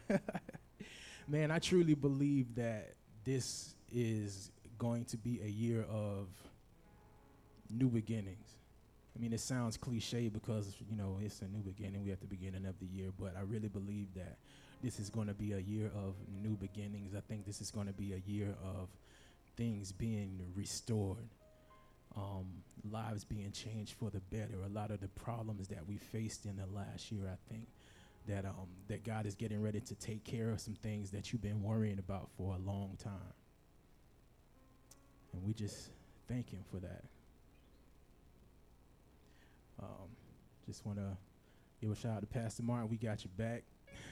Man, I truly believe that this is going to be a year of new beginnings. I mean, it sounds cliche because, it's a new beginning. We're at the beginning of the year, but I really believe that this is going to be a year of new beginnings. I think this is going to be a year of things being restored, lives being changed for the better. A lot of the problems that we faced in the last year, I think that God is getting ready to take care of some things that you've been worrying about for a long time. And we just thank him for that. Just want to give a shout out to Pastor Martin. We got your back.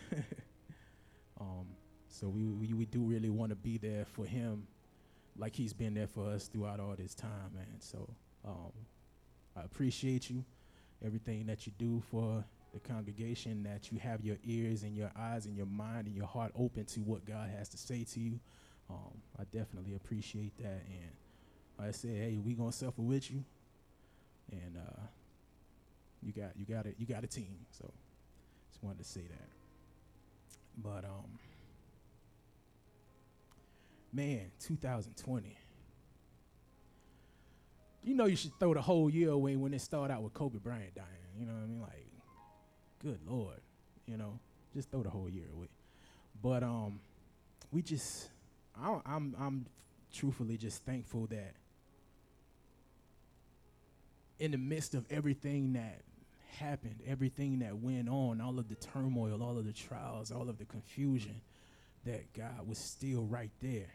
So we do really want to be there for him like he's been there for us throughout all this time, man. So I appreciate you, everything that you do for the congregation, that you have your ears and your eyes and your mind and your heart open to what God has to say to you. I definitely appreciate that. And like I said, hey, we gonna suffer with you, and you got a team. So just wanted to say that. But man, 2020. You should throw the whole year away when it started out with Kobe Bryant dying. You know what I mean? Like, good Lord, just throw the whole year away. But I'm truthfully just thankful that in the midst of everything that happened, everything that went on, all of the turmoil, all of the trials, all of the confusion, that God was still right there.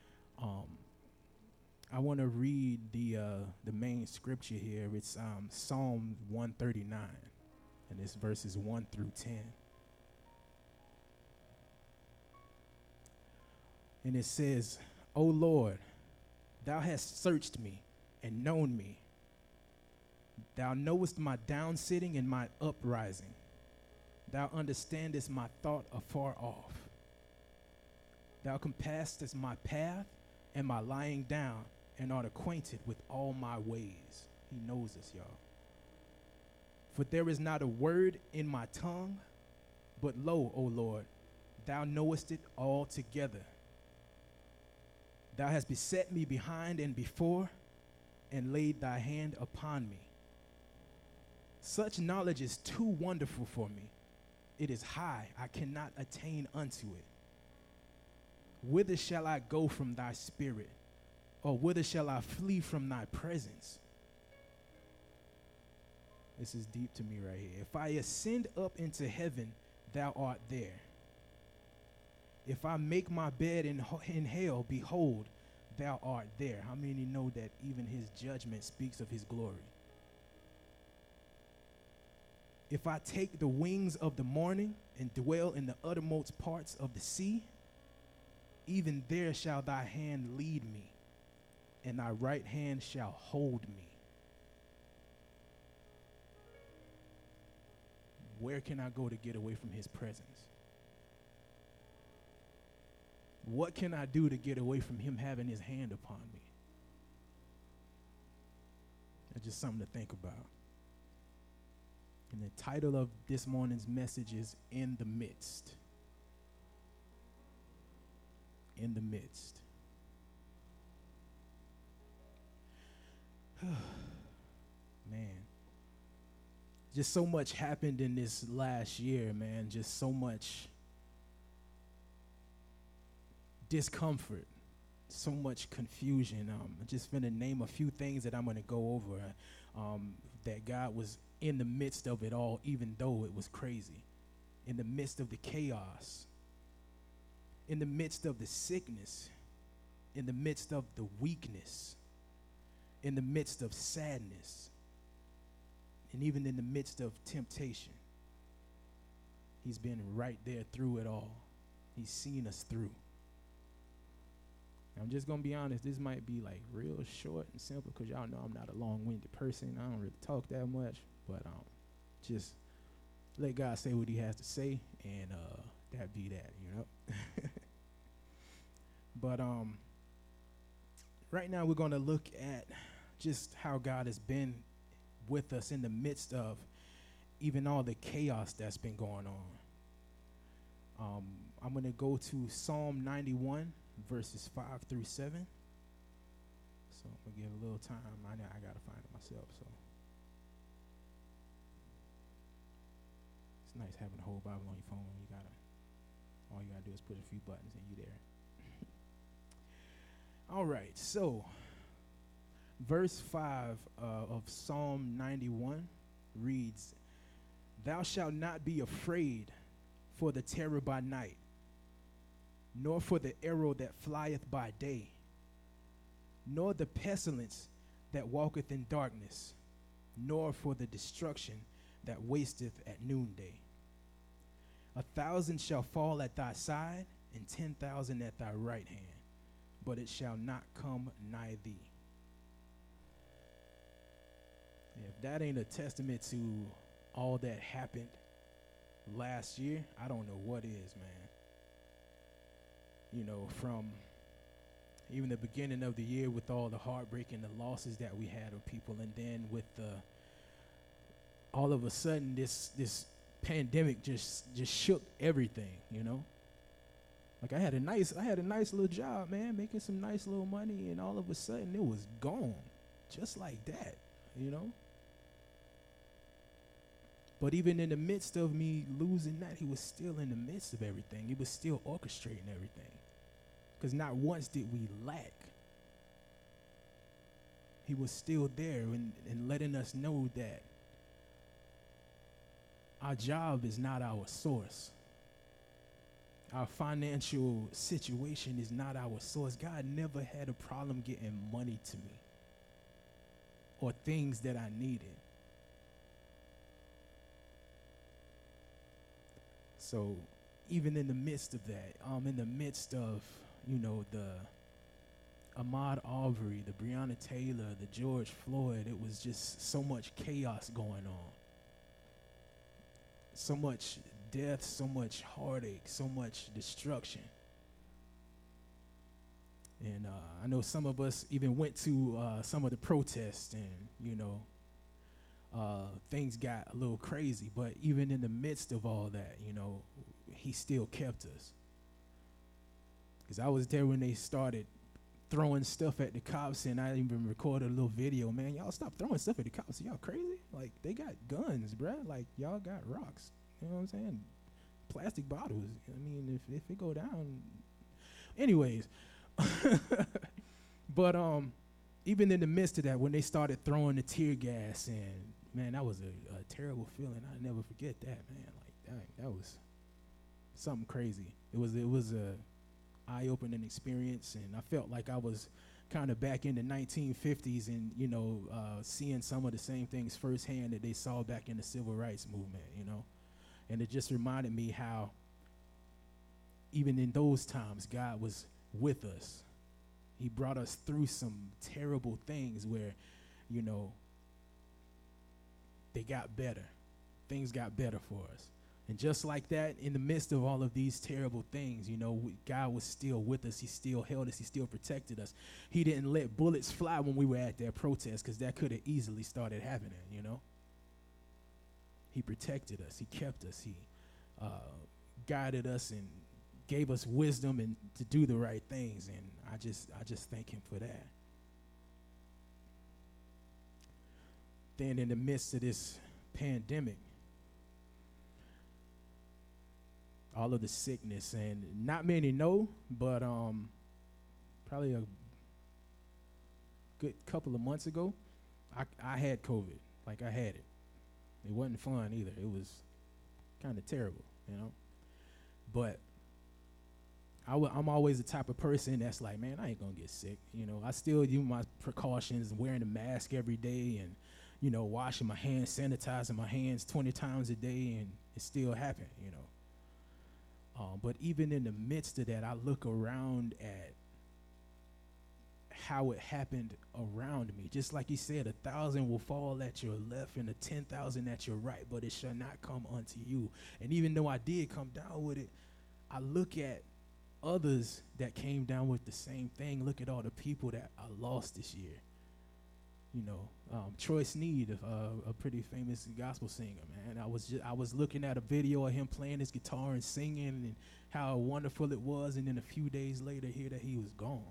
I want to read the main scripture here. It's Psalm 139, and it's verses 1 through 10. And it says, O Lord, thou hast searched me and known me. Thou knowest my downsitting and my uprising. Thou understandest my thought afar off. Thou compassest my path and my lying down, and art acquainted with all my ways. He knows us, y'all. For there is not a word in my tongue, but lo, O Lord, thou knowest it altogether. Thou hast beset me behind and before, and laid thy hand upon me. Such knowledge is too wonderful for me. It is high, I cannot attain unto it. Whither shall I go from thy spirit? Or whither shall I flee from thy presence? This is deep to me right here. If I ascend up into heaven, thou art there. If I make my bed in hell, behold, thou art there. How many know that even his judgment speaks of his glory? If I take the wings of the morning and dwell in the uttermost parts of the sea, even there shall thy hand lead me, and thy right hand shall hold me. Where can I go to get away from his presence? What can I do to get away from him having his hand upon me? That's just something to think about. And the title of this morning's message is In the Midst. In the midst. Man, just so much happened in this last year, man. Just so much discomfort, so much confusion. I'm just going to name a few things that I'm going to go over, that God was in the midst of it all, even though it was crazy, in the midst of the chaos, in the midst of the sickness, in the midst of the weakness, in the midst of sadness, and even in the midst of temptation. He's been right there through it all. He's seen us through. I'm just going to be honest, this might be like real short and simple because y'all know I'm not a long-winded person. I don't really talk that much, but just let God say what he has to say, and that be that, you know. But right now we're going to look at just how God has been with us in the midst of even all the chaos that's been going on. I'm going to go to Psalm 91, verses 5 through 7. So I'm going to give a little time. I got to find it myself. So it's nice having a whole Bible on your phone. All you got to do is push a few buttons and you're there. All right, so verse 5 of Psalm 91 reads, "Thou shalt not be afraid for the terror by night, nor for the arrow that flieth by day, nor the pestilence that walketh in darkness, nor for the destruction that wasteth at noonday. 1,000 shall fall at thy side, and 10,000 at thy right hand, but it shall not come nigh thee." If that ain't a testament to all that happened last year, I don't know what is, man. You know, from even the beginning of the year with all the heartbreak and the losses that we had of people, and then with all of a sudden this pandemic just shook everything, you know. Like I had a nice little job, man, making some nice little money, and all of a sudden it was gone, just like that, you know. But even in the midst of me losing that, he was still in the midst of everything. He was still orchestrating everything. Because not once did we lack. He was still there and letting us know that our job is not our source. Our financial situation is not our source. God never had a problem getting money to me or things that I needed. So even in the midst of that, in the midst of, you know, the Ahmaud Arbery, the Breonna Taylor, the George Floyd, it was just so much chaos going on. So much death, so much heartache, so much destruction. And I know some of us even went to some of the protests, and, you know, things got a little crazy. But even in the midst of all that, you know, he still kept us. Because I was there when they started throwing stuff at the cops, and I even recorded a little video. Man, y'all stop throwing stuff at the cops. Y'all crazy? Like, they got guns, bruh. Like, y'all got rocks. You know what I'm saying? Plastic bottles. I mean, if it go down. Anyways. But even in the midst of that, when they started throwing the tear gas, and man, that was a terrible feeling. I never forget that, man. Like, dang, that was something crazy. It was a eye-opening experience, and I felt like I was kind of back in the 1950s, and, you know, seeing some of the same things firsthand that they saw back in the civil rights movement, you know. And it just reminded me how even in those times, God was with us. He brought us through some terrible things where, you know, they got better. Things got better for us. And just like that, in the midst of all of these terrible things, you know, God was still with us. He still held us. He still protected us. He didn't let bullets fly when we were at that protest, because that could have easily started happening, you know. He protected us. He kept us. He guided us and gave us wisdom and to do the right things. And I just thank him for that. Then in the midst of this pandemic, all of the sickness, and not many know, but probably a good couple of months ago, I had COVID. Like, I had it. It wasn't fun either. It was kind of terrible, you know. But I'm always the type of person that's like, man, I ain't gonna get sick. You know, I still use my precautions, wearing a mask every day, and, you know, washing my hands, sanitizing my hands 20 times a day, and it still happened, you know. But even in the midst of that, I look around at how it happened around me. Just like he said, 1,000 will fall at your left and 10,000 at your right, but it shall not come unto you. And even though I did come down with it, I look at others that came down with the same thing. Look at all the people that I lost this year. Troy Sneed, a pretty famous gospel singer, man. I was looking at a video of him playing his guitar and singing and how wonderful it was, and then a few days later, hear that he was gone.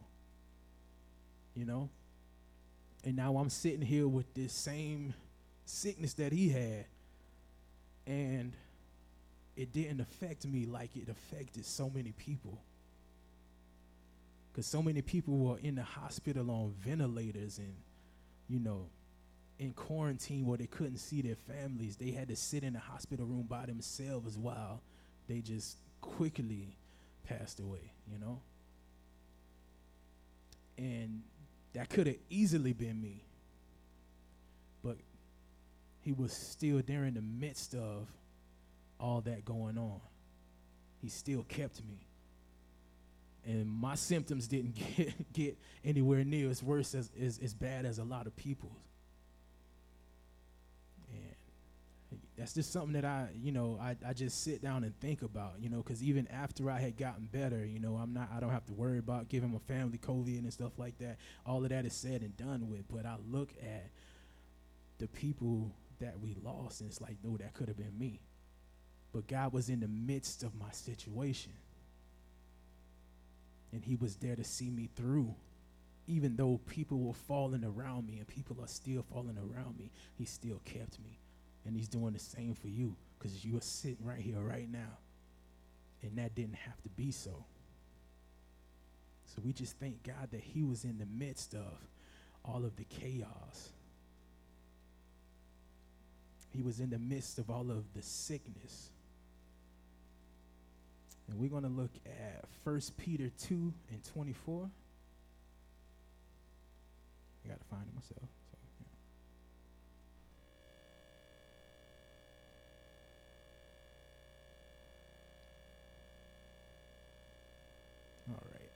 And now I'm sitting here with this same sickness that he had, and it didn't affect me like it affected so many people. Because so many people were in the hospital on ventilators and, in quarantine where they couldn't see their families. They had to sit in the hospital room by themselves while they just quickly passed away, And that could have easily been me. But he was still there in the midst of all that going on. He still kept me. And my symptoms didn't get anywhere near as worse as bad as a lot of people's. And that's just something that I just sit down and think about, because even after I had gotten better, I don't have to worry about giving my family COVID and stuff like that. All of that is said and done with. But I look at the people that we lost, and it's like, no, that could have been me. But God was in the midst of my situation. And he was there to see me through. Even though people were falling around me and people are still falling around me, he still kept me. And he's doing the same for you, because you are sitting right here right now. And that didn't have to be so. So we just thank God that he was in the midst of all of the chaos. He was in the midst of all of the sickness. And we're going to look at 1 Peter 2 and 24. I got to find it myself. So, yeah. All right.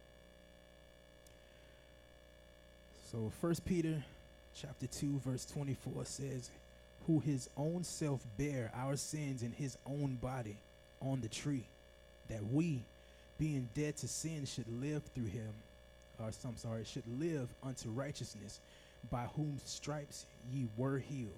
So 1 Peter chapter 2, verse 24 says, who his own self bare our sins in his own body on the tree, that we, being dead to sin, should live through him, should live unto righteousness, by whom stripes ye were healed.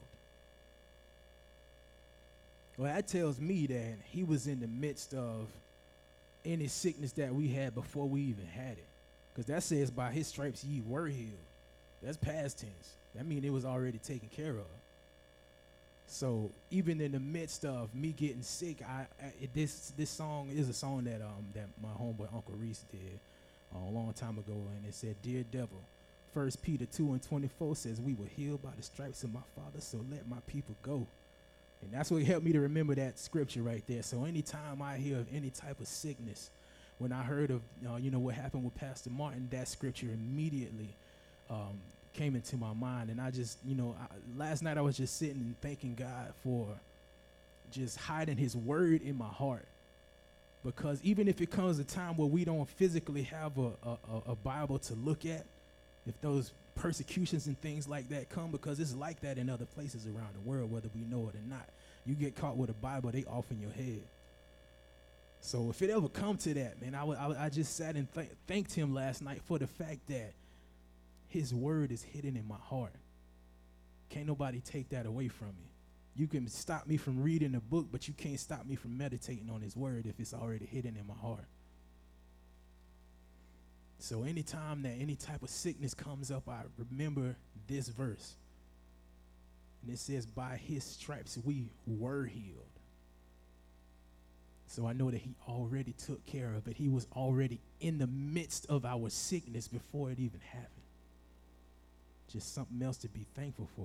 Well, that tells me that he was in the midst of any sickness that we had before we even had it. Because that says, by his stripes ye were healed. That's past tense. That means it was already taken care of. So even in the midst of me getting sick, this song is a song that my homeboy Uncle Reese did a long time ago, and it said, "Dear devil, 1 Peter 2 and 24 says, we were healed by the stripes of my Father, so let my people go." And that's what helped me to remember that scripture right there. So anytime I hear of any type of sickness, when I heard of what happened with Pastor Martin, that scripture immediately came into my mind. And I just, last night I was just sitting and thanking God for just hiding his word in my heart. Because even if it comes a time where we don't physically have a Bible to look at, if those persecutions and things like that come, because it's like that in other places around the world, whether we know it or not. You get caught with a Bible, they off in your head. So if it ever come to that, man, I just sat and thanked him last night for the fact that his word is hidden in my heart. Can't nobody take that away from me. You can stop me from reading a book, but you can't stop me from meditating on his word if it's already hidden in my heart. So anytime that any type of sickness comes up, I remember this verse. And it says, by his stripes we were healed. So I know that he already took care of it. He was already in the midst of our sickness before it even happened. Just something else to be thankful for.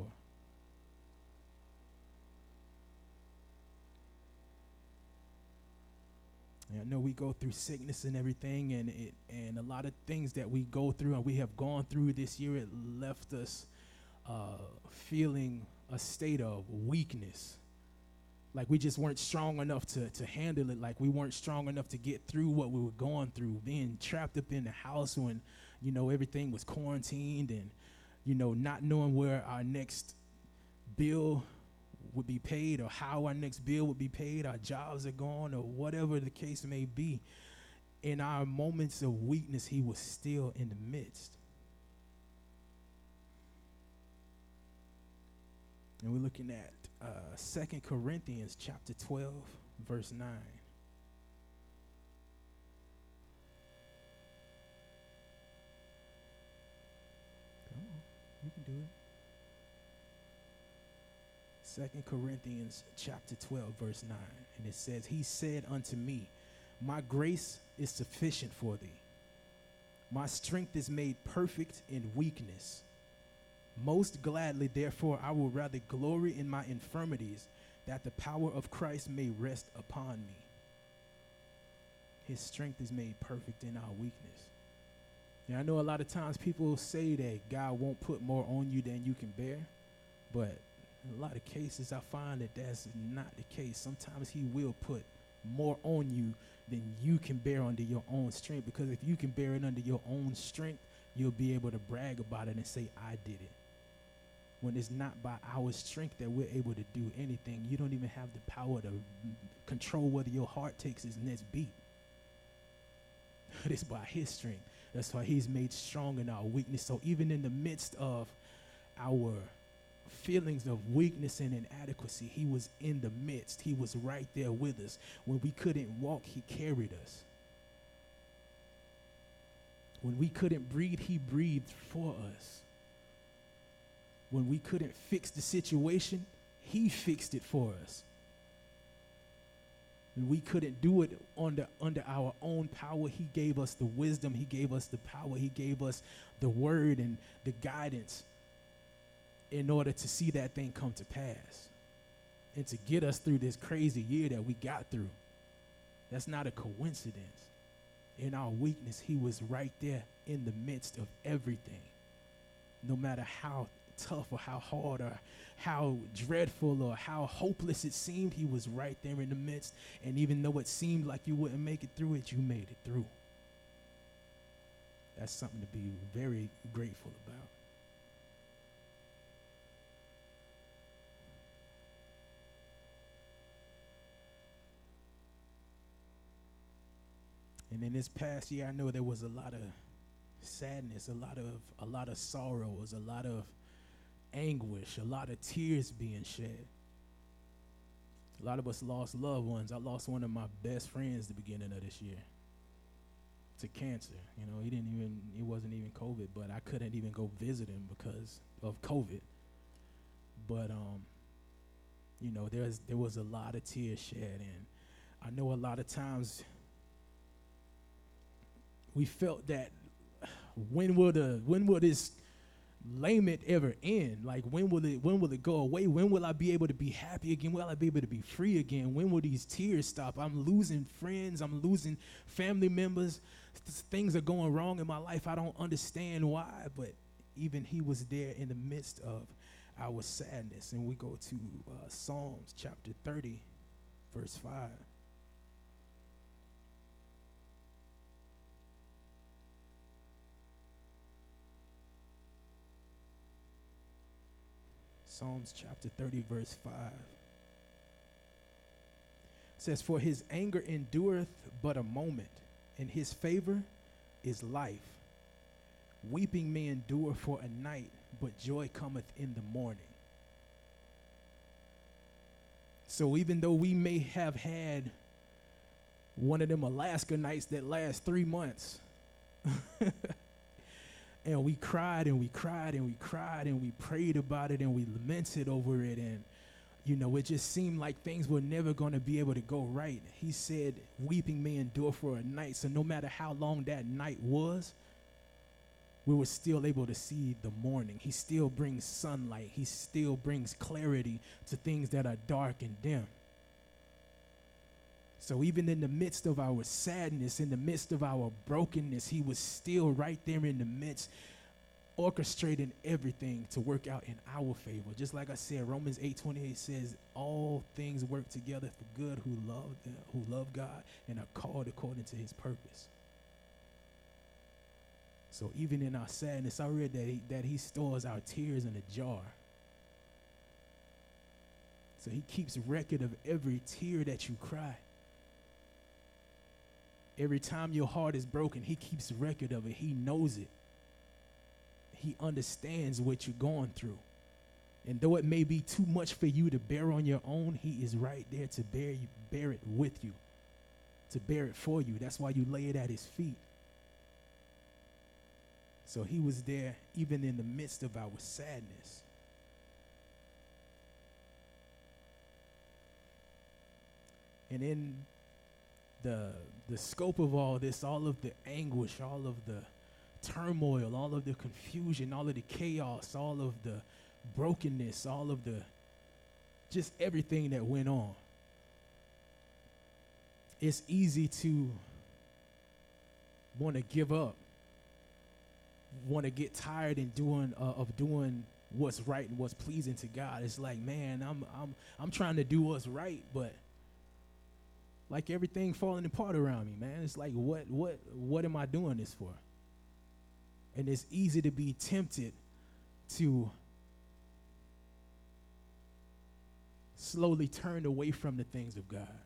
And I know we go through sickness and everything, and a lot of things that we go through and we have gone through this year, it left us feeling a state of weakness. Like we just weren't strong enough to handle it. Like we weren't strong enough to get through what we were going through, being trapped up in the house when, everything was quarantined, and, not knowing where our next bill would be paid or how our next bill would be paid, our jobs are gone, or whatever the case may be. In our moments of weakness, he was still in the midst. And we're looking at 2 Corinthians chapter 12, verse 9. Come on, you can do it. 2 Corinthians chapter 12, verse 9. And it says, he said unto me, my grace is sufficient for thee. My strength is made perfect in weakness. Most gladly, therefore, I will rather glory in my infirmities, that the power of Christ may rest upon me. His strength is made perfect in our weakness. Now, I know a lot of times people say that God won't put more on you than you can bear, but in a lot of cases, I find that that's not the case. Sometimes he will put more on you than you can bear under your own strength, because if you can bear it under your own strength, you'll be able to brag about it and say, I did it. When it's not by our strength that we're able to do anything, you don't even have the power to control whether your heart takes its next beat. It's by his strength. That's why he's made strong in our weakness. So even in the midst of our feelings of weakness and inadequacy, he was in the midst. He was right there with us. When we couldn't walk, he carried us. When we couldn't breathe, he breathed for us. When we couldn't fix the situation, he fixed it for us. When we couldn't do it under our own power, he gave us the wisdom, he gave us the power, he gave us the word and the guidance in order to see that thing come to pass and to get us through this crazy year that we got through. That's not a coincidence. In our weakness, he was right there in the midst of everything. No matter how tough or how hard or how dreadful or how hopeless it seemed, he was right there in the midst. And even though it seemed like you wouldn't make it through it, you made it through. That's something to be very grateful about. And in this past year, I know there was a lot of sadness, a lot of sorrows, a lot of anguish, a lot of tears being shed. A lot of us lost loved ones. I lost one of my best friends the beginning of this year to cancer. You know, it wasn't even COVID, but I couldn't even go visit him because of COVID. But you know, there was a lot of tears shed, and I know a lot of times we felt that when will this lament ever end? Like, when will it go away? When will I be able to be happy again? Will I be able to be free again? When will these tears stop? I'm losing friends. I'm losing family members. Things are going wrong in my life. I don't understand why, but even he was there in the midst of our sadness. And we go to Psalms chapter 30, verse 5. Psalms chapter 30, verse 5. It says, for his anger endureth but a moment, and his favor is life. Weeping may endure for a night, but joy cometh in the morning. So even though we may have had one of them Alaska nights that last 3 months, and we cried and we cried and we cried and we prayed about it and we lamented over it, and you know, it just seemed like things were never going to be able to go right. He said, weeping may endure for a night. So no matter how long that night was, we were still able to see the morning. He still brings sunlight. He still brings clarity to things that are dark and dim. So even in the midst of our sadness, in the midst of our brokenness, he was still right there in the midst, orchestrating everything to work out in our favor. Just like I said, Romans 8:28 says, all things work together for good who love God and are called according to his purpose. So even in our sadness, I read that he stores our tears in a jar. So he keeps record of every tear that you cry. Every time your heart is broken, he keeps record of it. He knows it. He understands what you're going through. And though it may be too much for you to bear on your own, he is right there to bear it with you, to bear it for you. That's why you lay it at his feet. So he was there even in the midst of our sadness. And in the scope of all this, all of the anguish, all of the turmoil, all of the confusion, all of the chaos, all of the brokenness, all of the just everything that went on, it's easy to want to give up, want to get tired of doing what's right and what's pleasing to God. It's like, man, I'm trying to do what's right, but like everything falling apart around me, man. It's like, what am I doing this for? And it's easy to be tempted to slowly turn away from the things of God.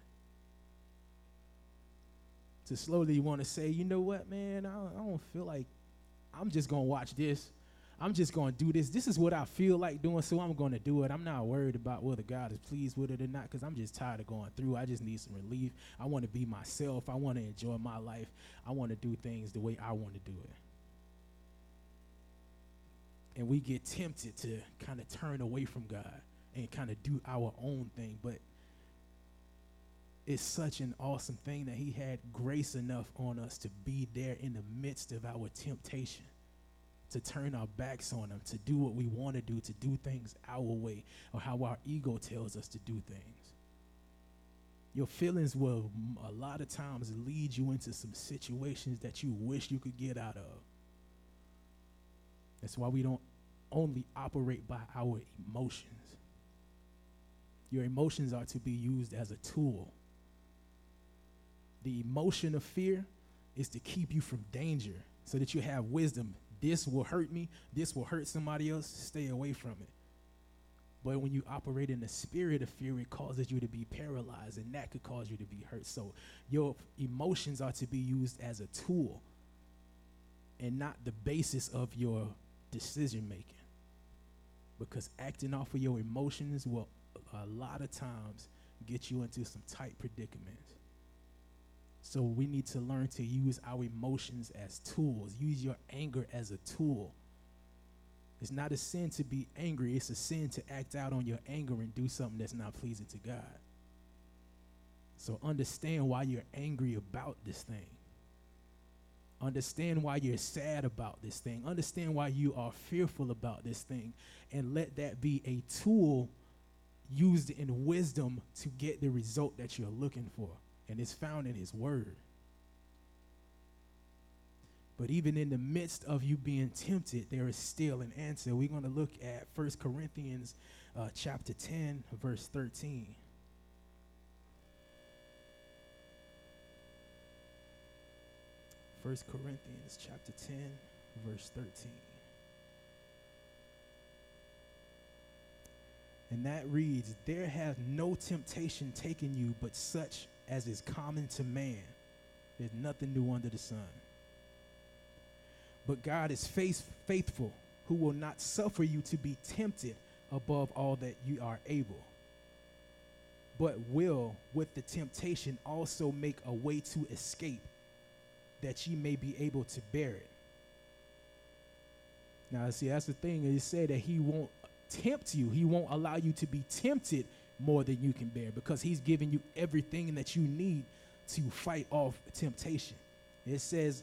To slowly want to say, you know what, man, I don't feel like, I'm just going to watch this. I'm just going to do this. This is what I feel like doing, so I'm going to do it. I'm not worried about whether God is pleased with it or not, because I'm just tired of going through. I just need some relief. I want to be myself. I want to enjoy my life. I want to do things the way I want to do it. And we get tempted to kind of turn away from God and kind of do our own thing. But it's such an awesome thing that he had grace enough on us to be there in the midst of our temptation, to turn our backs on him, to do what we want to do things our way, or how our ego tells us to do things. Your feelings will a lot of times lead you into some situations that you wish you could get out of. That's why we don't only operate by our emotions. Your emotions are to be used as a tool. The emotion of fear is to keep you from danger so that you have wisdom. This will hurt me. This will hurt somebody else. Stay away from it. But when you operate in the spirit of fear, it causes you to be paralyzed, and that could cause you to be hurt. So your emotions are to be used as a tool and not the basis of your decision making. Because acting off of your emotions will a lot of times get you into some tight predicaments. So we need to learn to use our emotions as tools. Use your anger as a tool. It's not a sin to be angry. It's a sin to act out on your anger and do something that's not pleasing to God. So understand why you're angry about this thing. Understand why you're sad about this thing. Understand why you are fearful about this thing. And let that be a tool used in wisdom to get the result that you're looking for. And it's found in his word. But even in the midst of you being tempted, there is still an answer. We're going to look at 1 Corinthians chapter 10, verse 13. First Corinthians chapter 10, verse 13. And that reads, "There hath no temptation taken you but such as is common to man. There's nothing new under the sun. But God is faithful, who will not suffer you to be tempted above all that you are able, but will with the temptation also make a way to escape, that ye may be able to bear it." Now, see, that's the thing. It said that he won't tempt you. He won't allow you to be tempted more than you can bear, because he's giving you everything that you need to fight off temptation. It says,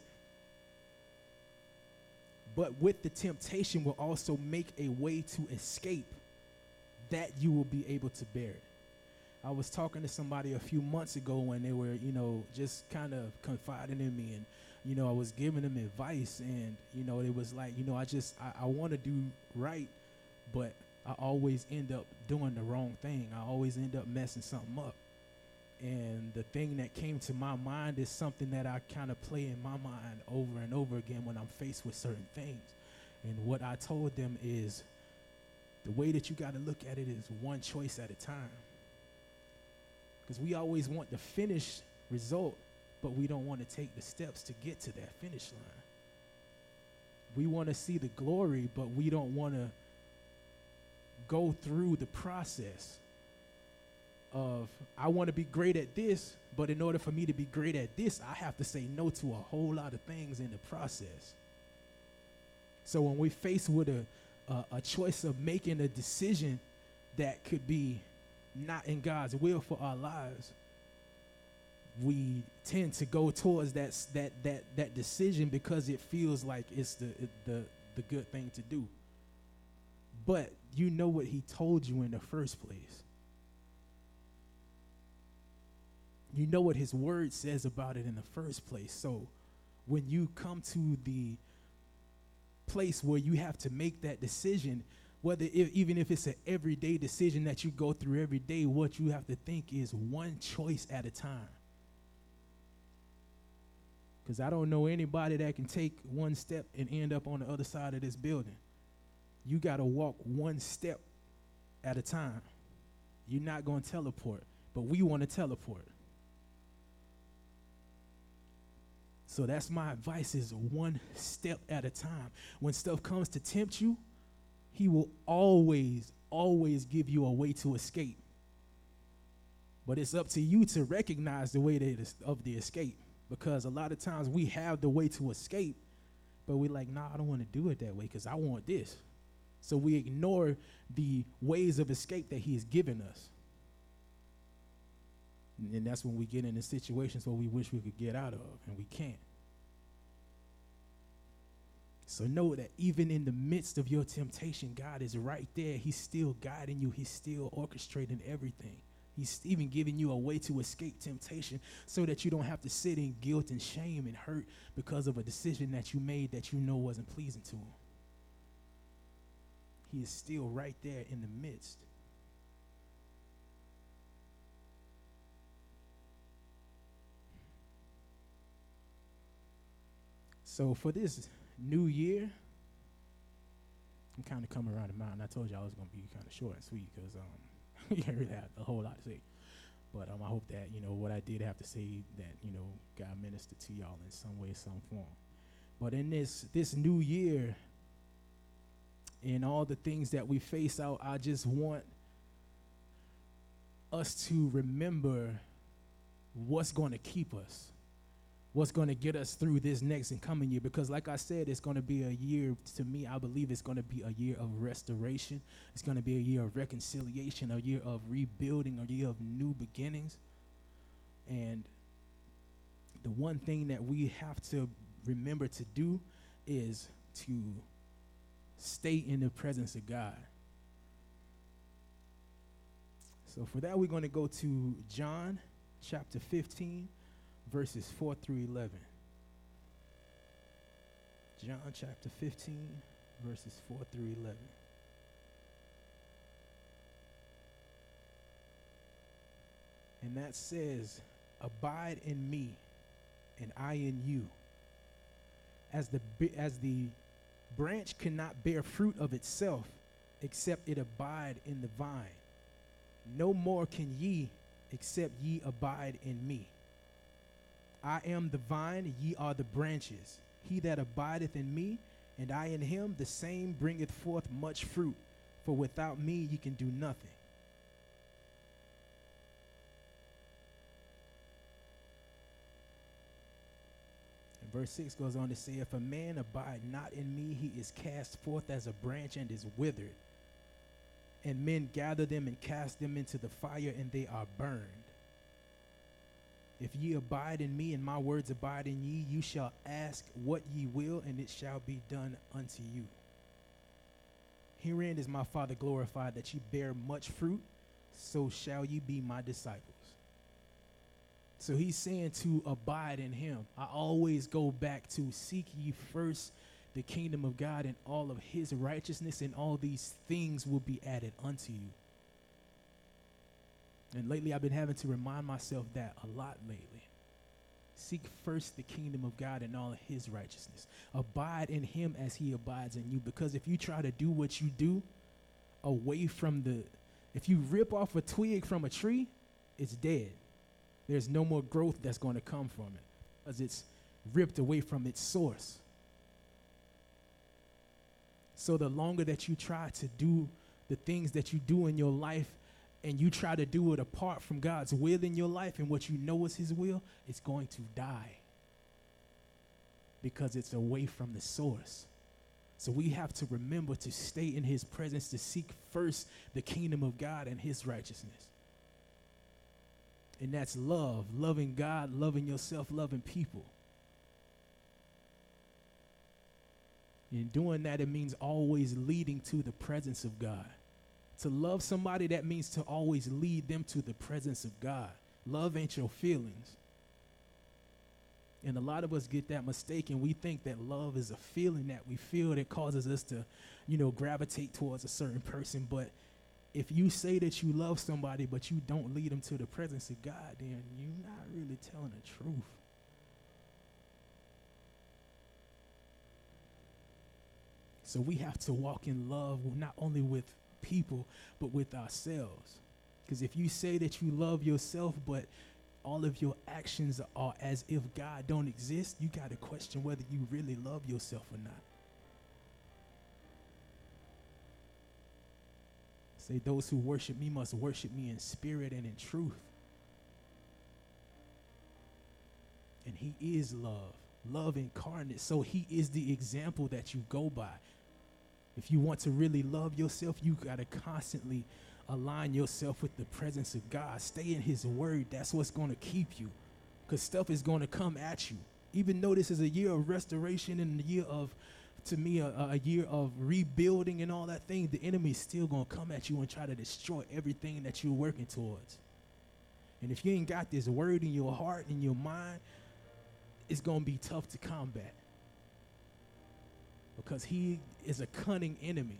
but with the temptation will also make a way to escape, that you will be able to bear it. I was talking to somebody a few months ago when they were, just kind of confiding in me, and, I was giving them advice, and, it was like, I want to do right, but I always end up doing the wrong thing. I always end up messing something up. And the thing that came to my mind is something that I kind of play in my mind over and over again when I'm faced with certain things. And what I told them is, the way that you got to look at it is one choice at a time. Because we always want the finished result, but we don't want to take the steps to get to that finish line. We want to see the glory, but we don't want to go through the process of, I want to be great at this, but in order for me to be great at this, I have to say no to a whole lot of things in the process. So when we're faced with a choice of making a decision that could be not in God's will for our lives, we tend to go towards that decision because it feels like it's the good thing to do. But you know what he told you in the first place. You know what his word says about it in the first place. So when you come to the place where you have to make that decision, even if it's an everyday decision that you go through every day, what you have to think is one choice at a time. Because I don't know anybody that can take one step and end up on the other side of this building. You got to walk one step at a time. You're not going to teleport, but we want to teleport. So that's my advice, is one step at a time. When stuff comes to tempt you, he will always, always give you a way to escape. But it's up to you to recognize the way of the escape. Because a lot of times we have the way to escape, but we're like, nah, I don't want to do it that way because I want this. So we ignore the ways of escape that he has given us. And that's when we get into situations where we wish we could get out of, and we can't. So know that even in the midst of your temptation, God is right there. He's still guiding you. He's still orchestrating everything. He's even giving you a way to escape temptation so that you don't have to sit in guilt and shame and hurt because of a decision that you made that you know wasn't pleasing to him. He is still right there in the midst. So for this new year, I'm kind of coming around the mountain. I told you I was going to be kind of short and sweet because you can't really have a whole lot to say. But I hope that, what I did have to say, that, God ministered to y'all in some way, some form. But in this new year, in all the things that we face out, I just want us to remember what's going to keep us, what's going to get us through this next and coming year. Because like I said, it's going to be a year, to me, I believe it's going to be a year of restoration. It's going to be a year of reconciliation, a year of rebuilding, a year of new beginnings. And the one thing that we have to remember to do is to stay in the presence of God. So for that, we're going to go to John chapter 15, verses 4 through 11. John chapter 15, verses 4 through 11. And that says, "Abide in me, and I in you. As the branch cannot bear fruit of itself, except it abide in the vine, no more can ye, except ye abide in me. I am the vine, ye are the branches. He that abideth in me, and I in him, the same bringeth forth much fruit. For without me ye can do nothing." And verse 6 goes on to say, "If a man abide not in me, he is cast forth as a branch and is withered. And men gather them and cast them into the fire, and they are burned. If ye abide in me, and my words abide in ye, you shall ask what ye will, and it shall be done unto you. Herein is my Father glorified, that ye bear much fruit, so shall ye be my disciples." So he's saying to abide in him. I always go back to seek ye first the kingdom of God and all of his righteousness, and all these things will be added unto you. And lately I've been having to remind myself that a lot lately. Seek first the kingdom of God and all of his righteousness. Abide in him as he abides in you. Because if you try to do what you do if you rip off a twig from a tree, it's dead. There's no more growth that's going to come from it, because it's ripped away from its source. So the longer that you try to do the things that you do in your life and you try to do it apart from God's will in your life and what you know is his will, it's going to die because it's away from the source. So we have to remember to stay in his presence, to seek first the kingdom of God and his righteousness. And that's love, loving God, loving yourself, loving people. In doing that, it means always leading to the presence of God. To love somebody, that means to always lead them to the presence of God. Love ain't your feelings. And a lot of us get that mistaken. We think that love is a feeling that we feel that causes us to, gravitate towards a certain person. But if you say that you love somebody, but you don't lead them to the presence of God, then you're not really telling the truth. So we have to walk in love not only with people, but with ourselves. Because if you say that you love yourself, but all of your actions are as if God don't exist, you got to question whether you really love yourself or not. Say, those who worship me must worship me in spirit and in truth. And he is love, love incarnate. So he is the example that you go by. If you want to really love yourself, you got to constantly align yourself with the presence of God. Stay in his word. That's what's going to keep you, because stuff is going to come at you. Even though this is a year of restoration and a year of, to me, a year of rebuilding and all that thing, the enemy is still going to come at you and try to destroy everything that you're working towards. And if you ain't got this word in your heart and your mind, it's going to be tough to combat, because he is a cunning enemy.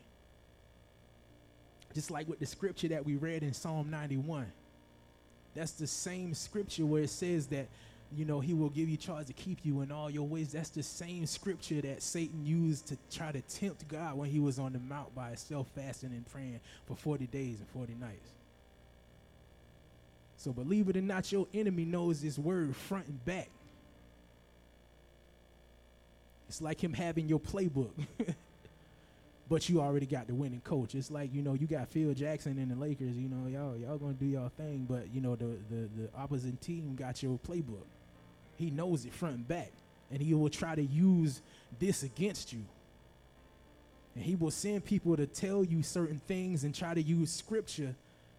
Just like with the scripture that we read in Psalm 91. That's the same scripture where it says that, he will give you charge to keep you in all your ways. That's the same scripture that Satan used to try to tempt God when he was on the mount by himself, fasting and praying for 40 days and 40 nights. So believe it or not, your enemy knows this word front and back. It's like him having your playbook. But you already got the winning coach. It's like, you got Phil Jackson and the Lakers, y'all gonna do y'all thing, but the opposite team got your playbook. He knows it front and back, and he will try to use this against you. And he will send people to tell you certain things and try to use scripture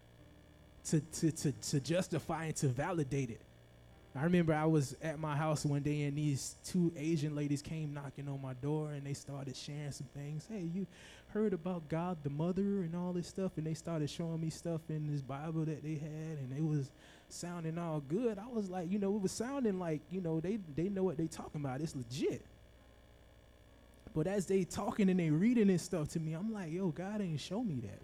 to justify and to validate it. I remember I was at my house one day and these two Asian ladies came knocking on my door and they started sharing some things. Hey, you heard about God the Mother and all this stuff? And they started showing me stuff in this Bible that they had, and it was sounding all good. I was like, it was sounding like, they know what they talking about. It's legit. But as they talking and they reading this stuff to me, I'm like, yo, God ain't show me that.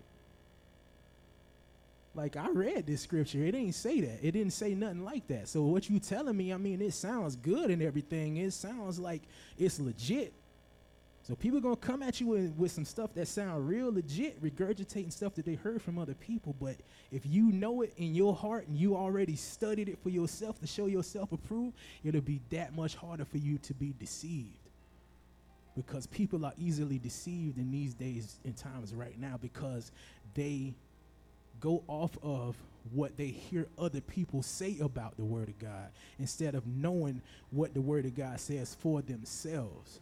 Like, I read this scripture. It ain't say that. It didn't say nothing like that. So what you telling me, it sounds good and everything. It sounds like it's legit. So people going to come at you with some stuff that sound real legit, regurgitating stuff that they heard from other people. But if you know it in your heart and you already studied it for yourself to show yourself approved, it'll be that much harder for you to be deceived. Because people are easily deceived in these days and times right now because they go off of what they hear other people say about the word of God instead of knowing what the word of God says for themselves.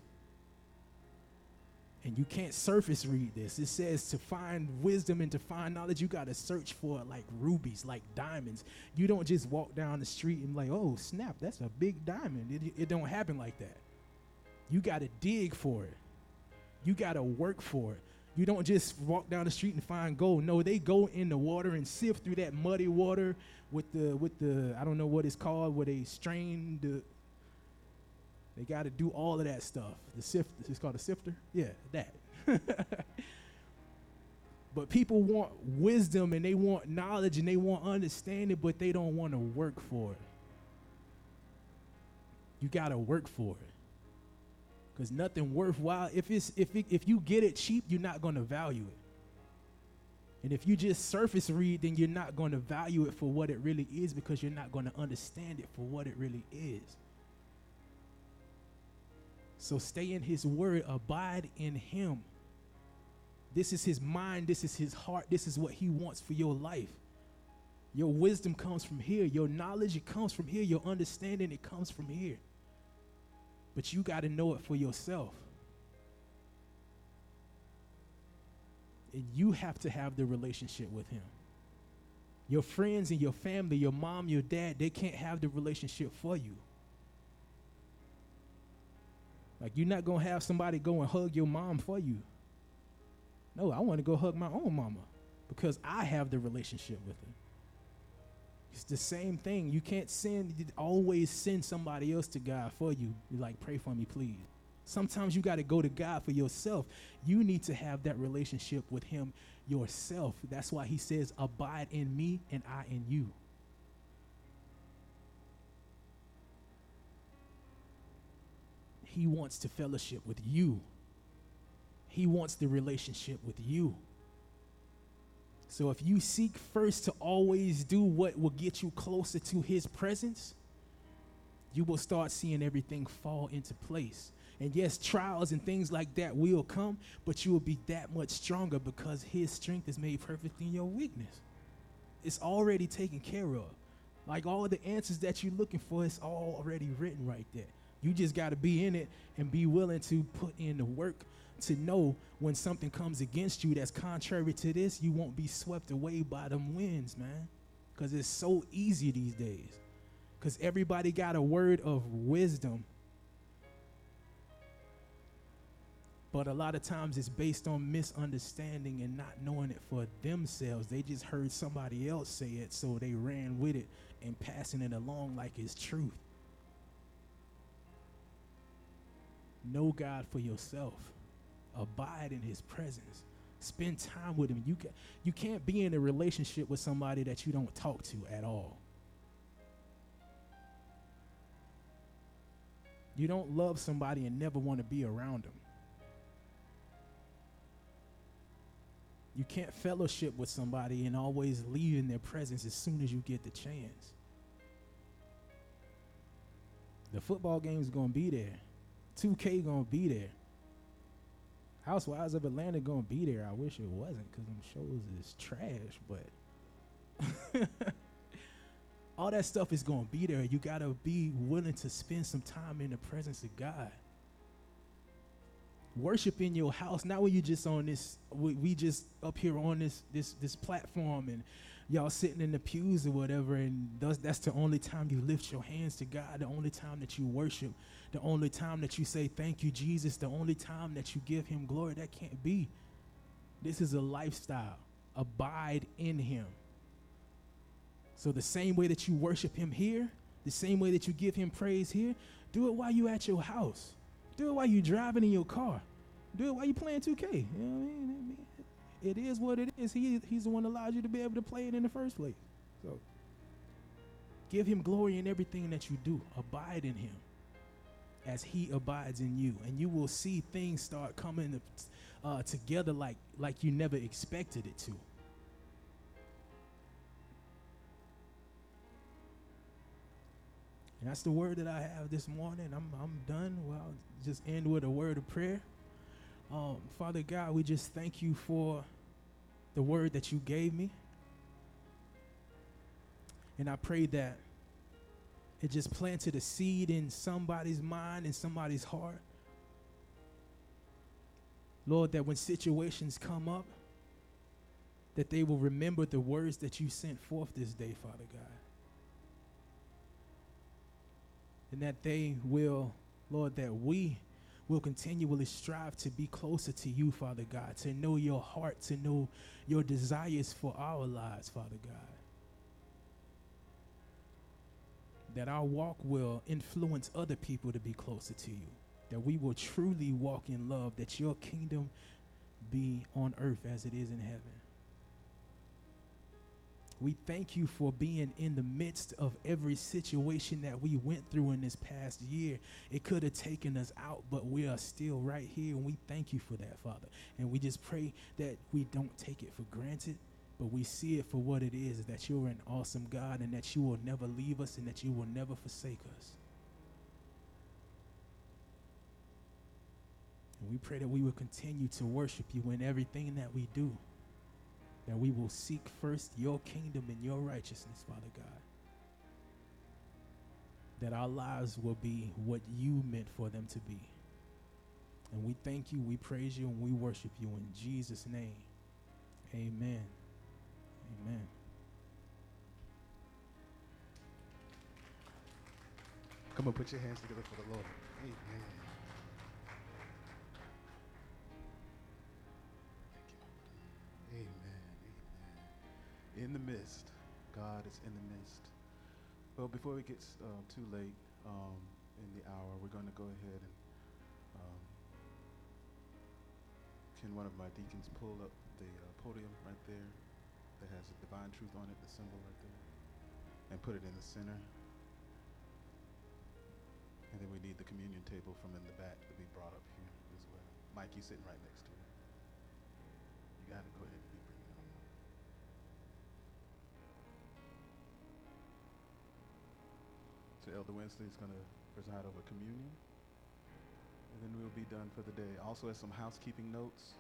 And you can't surface read this. It says to find wisdom and to find knowledge, you got to search for it like rubies, like diamonds. You don't just walk down the street and like, oh, snap, that's a big diamond. It don't happen like that. You got to dig for it. You got to work for it. You don't just walk down the street and find gold. No, they go in the water and sift through that muddy water with the I don't know what it's called, where they strain they got to do all of that stuff. The sift, it's called a sifter? Yeah, that. But people want wisdom and they want knowledge and they want understanding, but they don't want to work for it. You got to work for it. Because nothing worthwhile, if you get it cheap, you're not going to value it. And if you just surface read, then you're not going to value it for what it really is, because you're not going to understand it for what it really is. So stay in his word, abide in him. This is his mind. This is his heart. This is what he wants for your life. Your wisdom comes from here. Your knowledge, it comes from here. Your understanding, it comes from here. But you got to know it for yourself. And you have to have the relationship with him. Your friends and your family, your mom, your dad, they can't have the relationship for you. Like, you're not going to have somebody go and hug your mom for you. No, I want to go hug my own mama because I have the relationship with her. It's the same thing. You can't always send somebody else to God for you. You're like, pray for me, please. Sometimes you got to go to God for yourself. You need to have that relationship with him yourself. That's why he says, abide in me and I in you. He wants to fellowship with you. He wants the relationship with you. So if you seek first to always do what will get you closer to his presence, you will start seeing everything fall into place. And yes, trials and things like that will come, but you will be that much stronger because his strength is made perfect in your weakness. It's already taken care of. Like all of the answers that you're looking for, it's all already written right there. You just got to be in it and be willing to put in the work to know when something comes against you that's contrary to this, you won't be swept away by them winds, man. Because it's so easy these days. Because everybody got a word of wisdom. But a lot of times it's based on misunderstanding and not knowing it for themselves. They just heard somebody else say it, so they ran with it and passing it along like it's truth. Know God for yourself. Abide in his presence. Spend time with him. You can't be in a relationship with somebody that you don't talk to at all. You don't love somebody and never want to be around them. You can't fellowship with somebody and always leave in their presence as soon as you get the chance. The football game is going to be there. 2K going to be there. Housewives of Atlanta going to be there. I wish it wasn't because them shows is trash, but all that stuff is going to be there. You got to be willing to spend some time in the presence of God. Worship in your house, not when you just on this, we just up here on this platform and y'all sitting in the pews or whatever, and that's the only time you lift your hands to God, the only time that you worship, the only time that you say thank you, Jesus, the only time that you give him glory. That can't be. This is a lifestyle. Abide in him. So the same way that you worship him here, the same way that you give him praise here, do it while you at your house. Do it while you're driving in your car. Do it while you're playing 2K. You know what I mean? It is what it is. He's the one that allowed you to be able to play it in the first place. So give him glory in everything that you do. Abide in him as he abides in you. And you will see things start coming together like you never expected it to. And that's the word that I have this morning. I'm done. Well, I'll just end with a word of prayer. Father God, we just thank you for the word that you gave me. And I pray that it just planted a seed in somebody's mind and somebody's heart. Lord, that when situations come up, that they will remember the words that you sent forth this day, Father God. And that they will, Lord, that we will continually strive to be closer to you, Father God, to know your heart, to know your desires for our lives, Father God. That our walk will influence other people to be closer to you. That we will truly walk in love, that your kingdom be on earth as it is in heaven. We thank you for being in the midst of every situation that we went through in this past year. It could have taken us out, but we are still right here, and we thank you for that, Father. And we just pray that we don't take it for granted, but we see it for what it is, that you're an awesome God and that you will never leave us and that you will never forsake us. And we pray that we will continue to worship you in everything that we do, that we will seek first your kingdom and your righteousness, Father God, that our lives will be what you meant for them to be. And we thank you, we praise you, and we worship you in Jesus' name. Amen. Amen. Come on, put your hands together for the Lord. Amen. Thank you. Amen. Amen. In the midst. God is in the midst. Well, before it gets too late in the hour, we're going to go ahead and can one of my deacons pull up the podium right there that has the divine truth on it, the symbol right there, and put it in the center. And then we need the communion table from in the back to be brought up here as well. Mike, you sitting right next to it. You got to go ahead and bring it on. So Elder Winsley is going to preside over communion. And then we'll be done for the day. Also, as some housekeeping notes,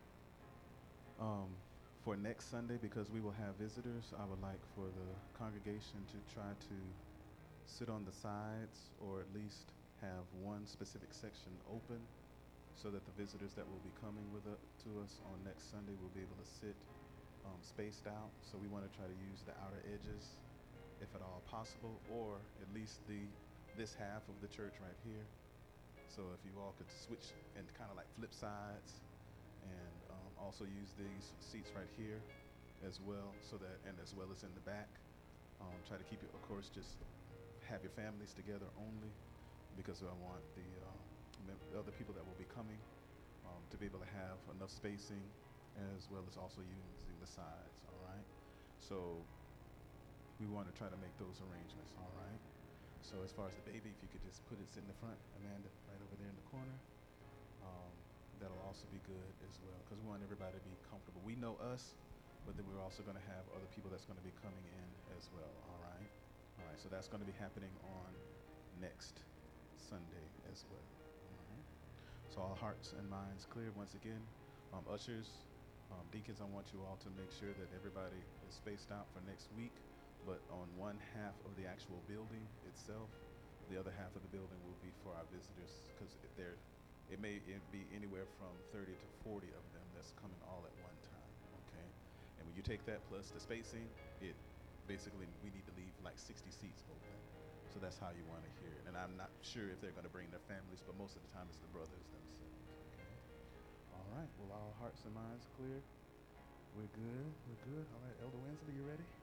for next Sunday, because we will have visitors, I would like for the congregation to try to sit on the sides, or at least have one specific section open, so that the visitors that will be coming to us on next Sunday will be able to sit spaced out. So we want to try to use the outer edges, if at all possible, or at least this half of the church right here. So if you all could switch and kind of like flip sides, and also use these seats right here as well, so that, and as well as in the back. Try to keep it, of course, just have your families together only, because I want the other people that will be coming to be able to have enough spacing, as well as also using the sides, all right? So we want to try to make those arrangements, all right? So as far as the baby, if you could just put it in the front, Amanda, right over there in the corner. That'll also be good as well, because we want everybody to be comfortable. We know us, but then we're also going to have other people that's going to be coming in as well, all right? All right, so that's going to be happening on next Sunday as well. All right. So all hearts and minds clear once again. Ushers, deacons, I want you all to make sure that everybody is spaced out for next week, but on one half of the actual building itself. The other half of the building will be for our visitors, because it may be anywhere from 30 to 40 of them that's coming all at one time, okay? And when you take that plus the spacing, it basically, we need to leave like 60 seats open. So that's how you want to hear it. And I'm not sure if they're going to bring their families, but most of the time it's the brothers themselves, okay? All right, well, all hearts and minds clear? We're good, we're good. All right, Elder Winsley, you ready?